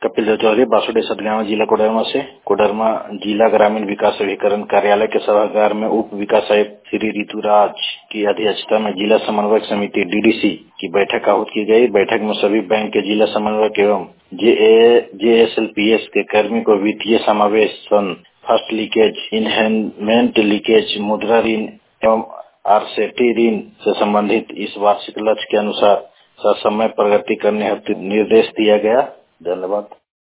कपिल चौधरी, बासुदेव सतगांव, जिला कोडरमा से। कोडरमा जिला ग्रामीण विकास अभिकरण कार्यालय के सभागार में उप विकास आयुक्त श्री ऋतुराज की अध्यक्षता में जिला समन्वयक समिति डीडीसी की बैठक आहूत की गई। बैठक में सभी बैंक के जिला समन्वयक एवं जेएसएलपीएस के कर्मी को वित्तीय समावेशन, फर्स्ट लीकेज, इनहेंडमेंट लीकेज, मुद्रा ऋण एवं आरसेटी ऋण से संबंधित इस वार्षिक लक्ष्य के अनुसार ससमय प्रगति करने हेतु निर्देश दिया गया। धन्यवाद।